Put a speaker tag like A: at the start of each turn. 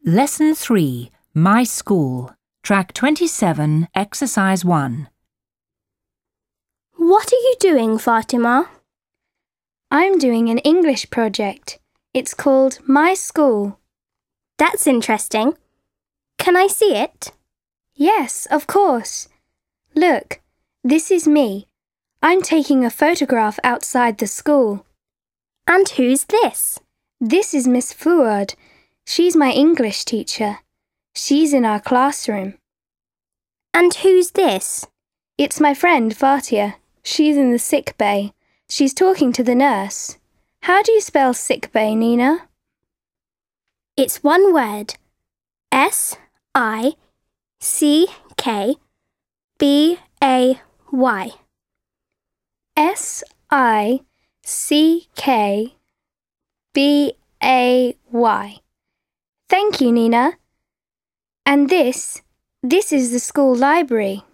A: Lesson 3, My School, Track 27, Exercise 1.
B: What are you doing, Fatima?
C: I'm doing an English project. It's called My School.
B: That's interesting. Can I see it?
C: Yes, of course. Look, this is me. I'm taking a photograph outside the school.
B: And who's this?
C: This is Miss Fuad. She's my English teacher. She's in our classroom.
B: And who's this?
C: It's my friend Fatia. She's in the sick bay. She's talking to the nurse. How do you spell sick bay, Nina?
B: It's one word. S-I-C-K-B-A-Y.
C: S-I-C-K-B-A-Y. Thank you, Nina. And this is the school library.